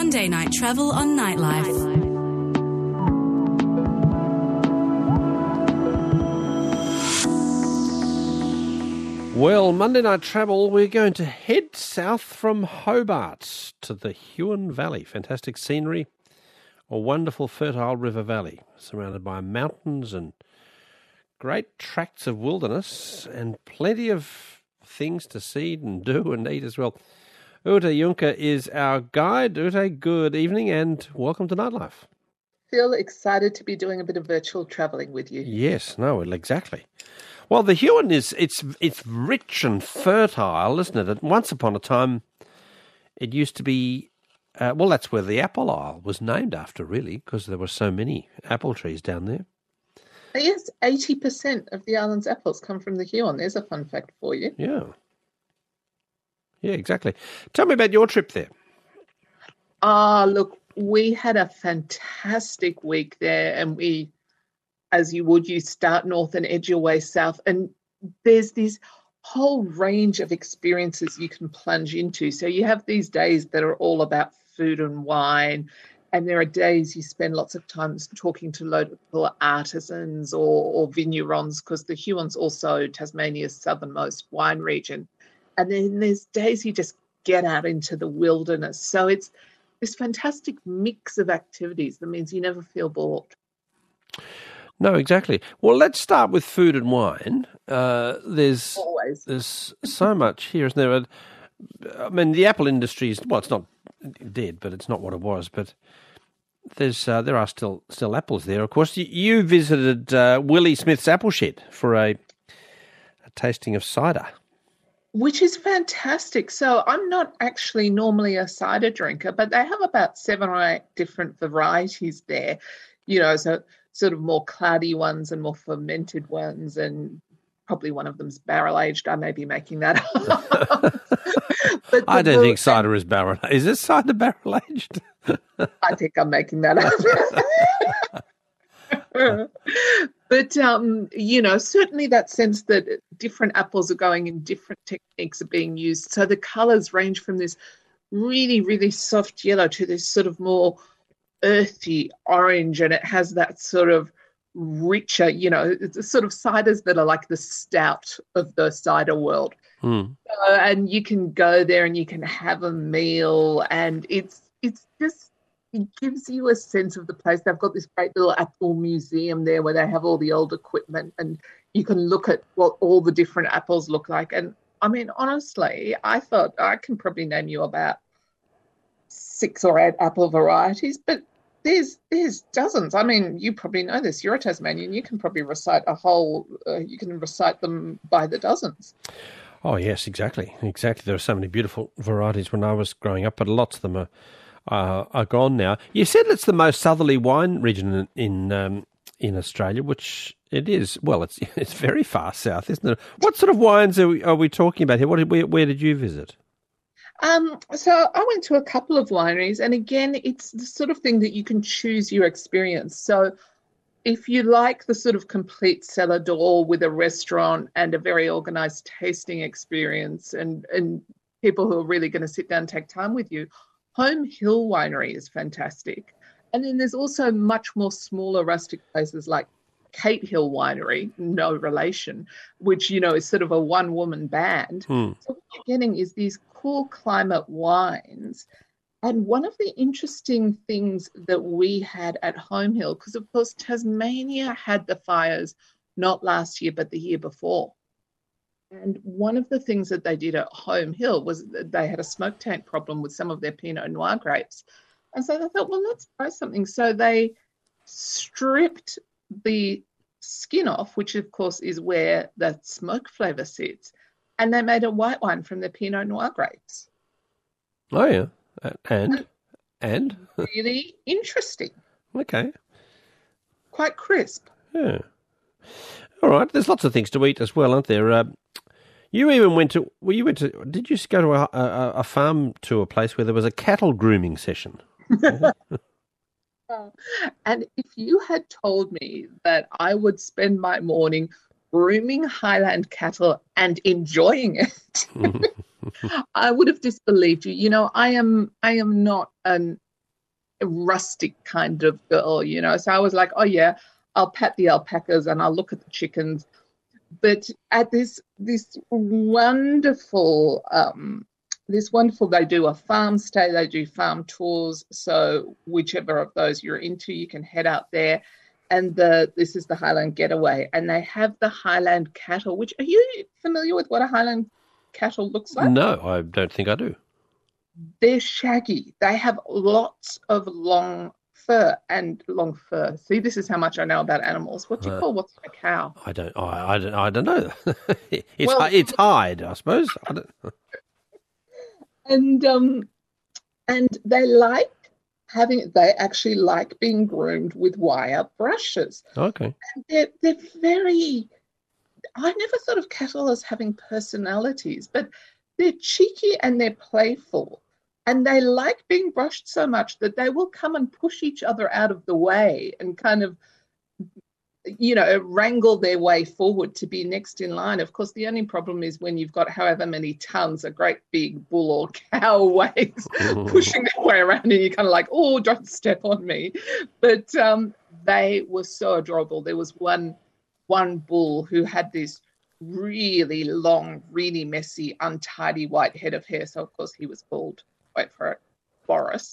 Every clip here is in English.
Monday Night Travel on Nightlife. Well, Monday Night Travel, we're going to head south from Hobart to the Huon Valley. Fantastic scenery, a wonderful fertile river valley surrounded by mountains and great tracts of wilderness and plenty of things to see and do and eat as well. Ute Juncker is our guide. Ute, good evening and welcome to Nightlife. Feel excited to be doing a bit of virtual travelling with you. Yes, no, exactly. Well, the Huon it's rich and fertile, isn't it? Once upon a time, it used to be, that's where the Apple Isle was named after, really, because there were so many apple trees down there. Yes, 80% of the island's apples come from the Huon. There's a fun fact for you. Yeah. Yeah, exactly. Tell me about your trip there. Look, we had a fantastic week there, and we, as you would, you start north and edge your way south, and there's this whole range of experiences you can plunge into. So you have these days that are all about food and wine, and there are days you spend lots of time talking to local artisans or vignerons, because the Huon's also Tasmania's southernmost wine region. And then there's days you just get out into the wilderness. So it's this fantastic mix of activities that means you never feel bored. No, exactly. Well, let's start with food and wine. There's so much here, isn't there? I mean, the apple industry is, well, it's not dead, but it's not what it was. But there are still apples there. Of course, you visited Willie Smith's apple shed for a tasting of cider. Which is fantastic. So I'm not actually normally a cider drinker, but they have about 7 or 8 different varieties there, so sort of more cloudy ones and more fermented ones, and probably one of them's barrel-aged. I may be making that up. But I don't think cider is barrel-aged. Is this cider barrel-aged? I think I'm making that up. But, certainly that sense that different apples are going in, different techniques are being used. So the colours range from this really, really soft yellow to this sort of more earthy orange, and it has that sort of richer, it's sort of ciders that are like the stout of the cider world. And you can go there and you can have a meal, and it gives you a sense of the place. They've got this great little apple museum there where they have all the old equipment, and you can look at what all the different apples look like. And I mean, honestly, I thought I can probably name you about 6 or 8 apple varieties, but there's dozens. I mean, you probably know this. You're a Tasmanian. You can probably recite you can recite them by the dozens. Oh, yes, exactly. There are so many beautiful varieties when I was growing up, but lots of them are gone now. You said it's the most southerly wine region in Australia, which it is. Well, it's very far south, isn't it? What sort of wines are we talking about here? Where did you visit? So I went to a couple of wineries, and again, it's the sort of thing that you can choose your experience. So if you like the sort of complete cellar door with a restaurant and a very organised tasting experience, and people who are really going to sit down and take time with you, Home Hill Winery is fantastic. And then there's also much more smaller rustic places like Kate Hill Winery, no relation, which, is sort of a one-woman band. So what you're getting is these cool climate wines. And one of the interesting things that we had at Home Hill, because, of course, Tasmania had the fires not last year but the year before. And one of the things that they did at Home Hill was that they had a smoke taint problem with some of their Pinot Noir grapes. And so they thought, well, let's try something. So they stripped the skin off, which, of course, is where the smoke flavour sits, and they made a white wine from the Pinot Noir grapes. Oh, yeah. And? Really interesting. Okay. Quite crisp. Yeah. All right. There's lots of things to eat as well, aren't there? You even went to, did you go to a farm to a place where there was a cattle grooming session? And if you had told me that I would spend my morning grooming Highland cattle and enjoying it, I would have disbelieved you. I am not an rustic kind of girl, you know. So I was like, oh yeah, I'll pat the alpacas and I'll look at the chickens. But at this wonderful they do a farm stay, they do farm tours. So whichever of those you're into, you can head out there. And this is the Highland Getaway, and they have the Highland cattle. Which, are you familiar with what a Highland cattle looks like? No, I don't think I do. They're shaggy. They have lots of long fur. See, this is how much I know about animals. What do you call what's a cow? I don't know. It's hide, I suppose. I don't. And they actually like being groomed with wire brushes. Okay. And they're very. I never thought of cattle as having personalities, but they're cheeky and they're playful. And they like being brushed so much that they will come and push each other out of the way and kind of, you know, wrangle their way forward to be next in line. Of course, the only problem is when you've got however many tons a great big bull or cow weighs pushing their way around, and you're kind of like, oh, don't step on me. But they were so adorable. There was one bull who had this really long, really messy, untidy white head of hair. So, of course, he was called, wait for it, Boris.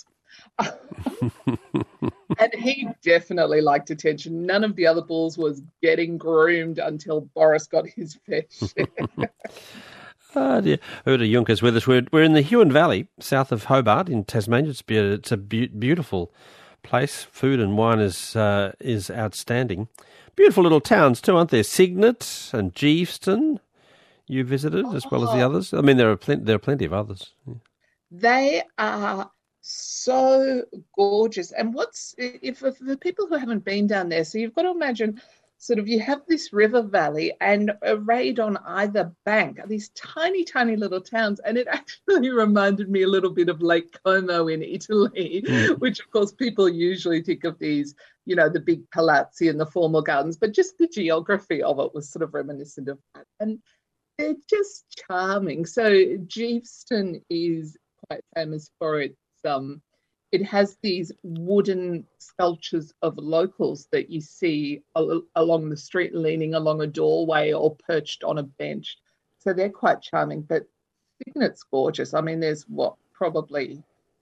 And he definitely liked attention. None of the other bulls was getting groomed until Boris got his fair share. Oh dear. Uta Junker's with us. We're in the Huon Valley, south of Hobart in Tasmania. It's a beautiful place. Food and wine is outstanding. Beautiful little towns too, aren't there? Cygnet and Geeveston you visited, as well as the others. I mean, there are plenty of others. Yeah. They are so gorgeous. And if for the people who haven't been down there, so you've got to imagine sort of you have this river valley, and arrayed on either bank are these tiny, tiny little towns. And it actually reminded me a little bit of Lake Como in Italy, which of course people usually think of these, you know, the big palazzi and the formal gardens, but just the geography of it was sort of reminiscent of that. And they're just charming. So Geeveston is quite famous for its it has these wooden sculptures of locals that you see along the street, leaning along a doorway or perched on a bench. So they're quite charming. But Cygnet's gorgeous. I mean, there's probably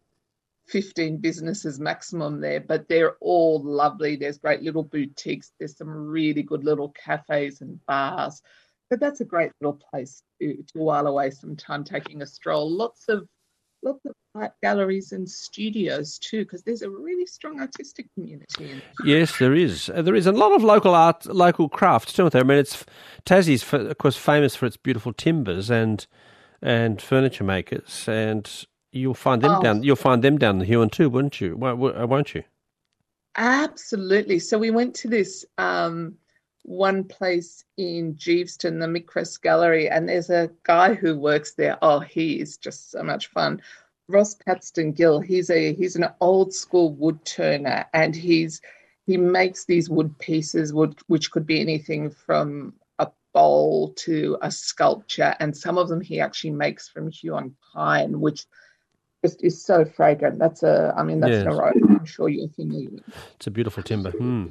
15 businesses maximum there, but they're all lovely. There's great little boutiques. There's some really good little cafes and bars. But that's a great little place to while away some time taking a stroll. Lots of art galleries and studios too, because there's a really strong artistic community. Yes, there is. There is a lot of local art, local crafts too. I mean, Tassie's, of course, famous for its beautiful timbers and furniture makers, and you'll find them down the Huon too, won't you? Won't you? Absolutely. So we went to this one place in Geeveston, the Micros Gallery, and there's a guy who works there. Oh, he is just so much fun. Ross Paxton Gill. He's an old school wood turner, and he makes these wood pieces, which could be anything from a bowl to a sculpture, and some of them he actually makes from Huon pine, which just is so fragrant. That's an aroma I'm sure you're familiar with. It's a beautiful timber.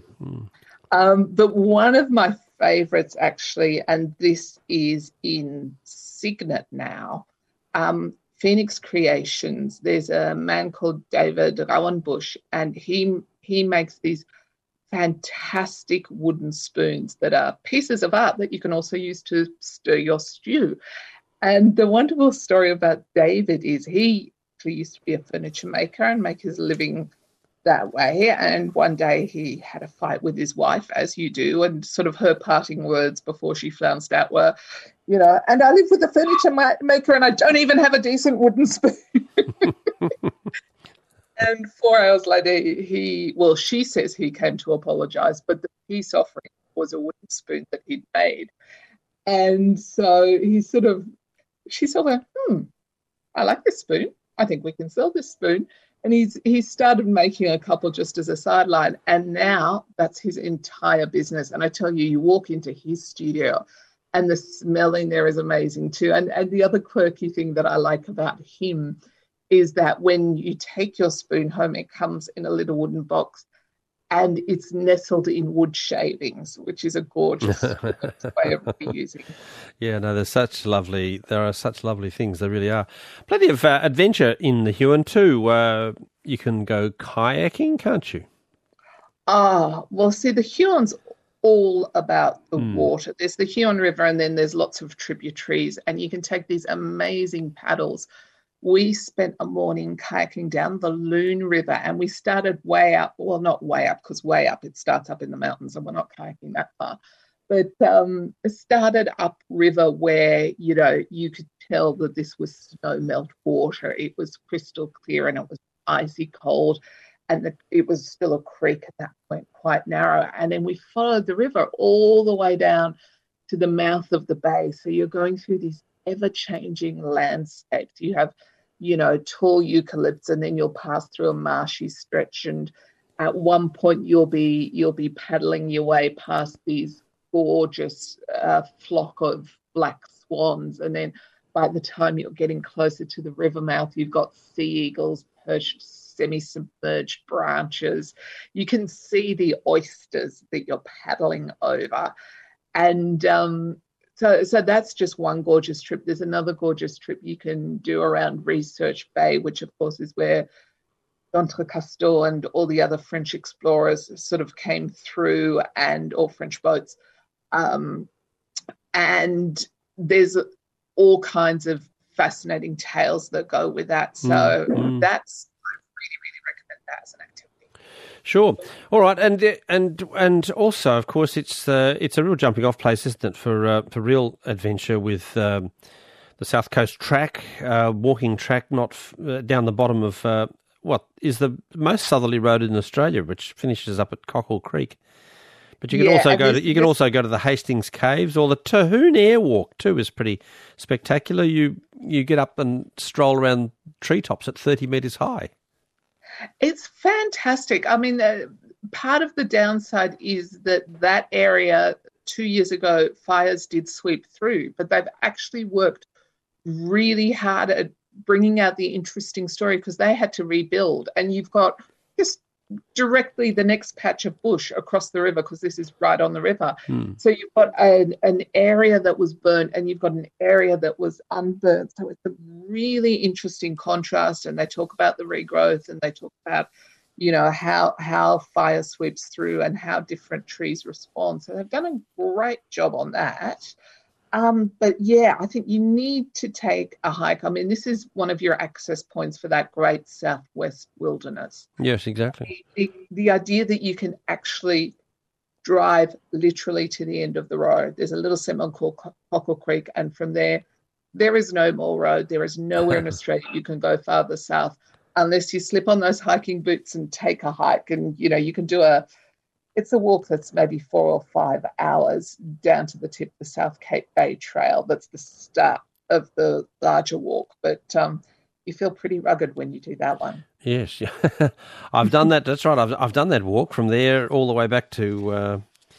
But one of my favourites, actually, and this is in Cygnet now, Phoenix Creations. There's a man called David Rowanbush, and he makes these fantastic wooden spoons that are pieces of art that you can also use to stir your stew. And the wonderful story about David is he actually used to be a furniture maker and make his living that way, and one day he had a fight with his wife, as you do, and sort of her parting words before she flounced out were, you know, and I live with a furniture maker and I don't even have a decent wooden spoon. And 4 hours later she says he came to apologise, but the peace offering was a wooden spoon that he'd made. And so she sort of went, I like this spoon. I think we can sell this spoon. And he started making a couple just as a sideline, and now that's his entire business. And I tell you, you walk into his studio and the smell in there is amazing too. And the other quirky thing that I like about him is that when you take your spoon home, it comes in a little wooden box and it's nestled in wood shavings, which is a gorgeous way of reusing. Yeah, no, there are such lovely things. There really are. Plenty of adventure in the Huon too. You can go kayaking, can't you? Well, see, the Huon's all about the water. There's the Huon River and then there's lots of tributaries and you can take these amazing paddles. We spent a morning kayaking down the Loon River and we started way up, well, not way up because way up, it starts up in the mountains and we're not kayaking that far, but it started up river where, you know, you could tell that this was snow melt water. It was crystal clear and it was icy cold and it was still a creek at that point, quite narrow. And then we followed the river all the way down to the mouth of the bay. So you're going through these ever-changing landscapes. You have, you know, tall eucalypts and then you'll pass through a marshy stretch and at one point you'll be paddling your way past these gorgeous flock of black swans, and then by the time you're getting closer to the river mouth you've got sea eagles perched semi-submerged branches. You can see the oysters that you're paddling over, and So that's just one gorgeous trip. There's another gorgeous trip you can do around Research Bay, which of course is where D'Entrecasteaux and all the other French explorers sort of came through, and all French boats. And there's all kinds of fascinating tales that go with that. So I really recommend that as an activity. Sure. All right, and also, of course, it's a real jumping off place, isn't it, for real adventure with the South Coast Track, walking track, not down the bottom of what is the most southerly road in Australia, which finishes up at Cockle Creek. But you can also go to the Hastings Caves, or the Terhune Airwalk too is pretty spectacular. You get up and stroll around treetops at 30 metres high. It's fantastic. I mean, part of the downside is that area 2 years ago, fires did sweep through, but they've actually worked really hard at bringing out the interesting story because they had to rebuild. And you've got just directly the next patch of bush across the river because this is right on the river. So you've got an area that was burnt and you've got an area that was unburnt. So it's a really interesting contrast, and they talk about the regrowth and they talk about, you know, how fire sweeps through and how different trees respond. So they've done a great job on that. But yeah, I think you need to take a hike. I mean, this is one of your access points for that great Southwest wilderness. Yes, exactly. The idea that you can actually drive literally to the end of the road. There's a little settlement called Cockle Creek, and from there is no more road. There is nowhere in Australia you can go farther south unless you slip on those hiking boots and take a hike. And, you know, you can do it's a walk that's maybe 4 or 5 hours down to the tip of the South Cape Bay Trail. That's the start of the larger walk. But you feel pretty rugged when you do that one. Yes. I've done that. That's right. I've done that walk from there all the way back to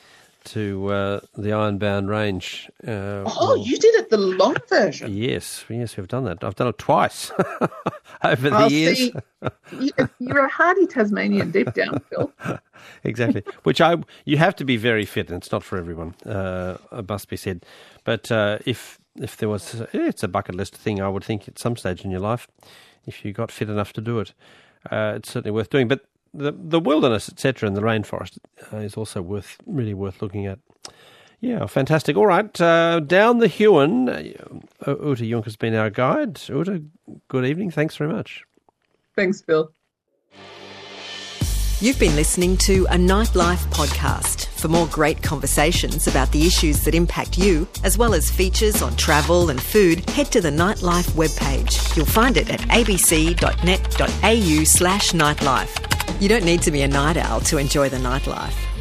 the Ironbound Range. You did it the long version. Yes, we've done that. I've done it twice over the years. See, you're a hardy Tasmanian deep down, Phil. Exactly. You have to be very fit, and it's not for everyone. It must be said. But if there was, it's a bucket list thing. I would think at some stage in your life, if you got fit enough to do it, it's certainly worth doing. But the wilderness, etc., and the rainforest is also really worth looking at. Yeah, fantastic. All right, down the Huon, Uta Junk has been our guide. Uta, good evening. Thanks very much. Thanks, Phil. You've been listening to a Nightlife podcast. For more great conversations about the issues that impact you, as well as features on travel and food, head to the Nightlife webpage. You'll find it at abc.net.au/nightlife. You don't need to be a night owl to enjoy the nightlife.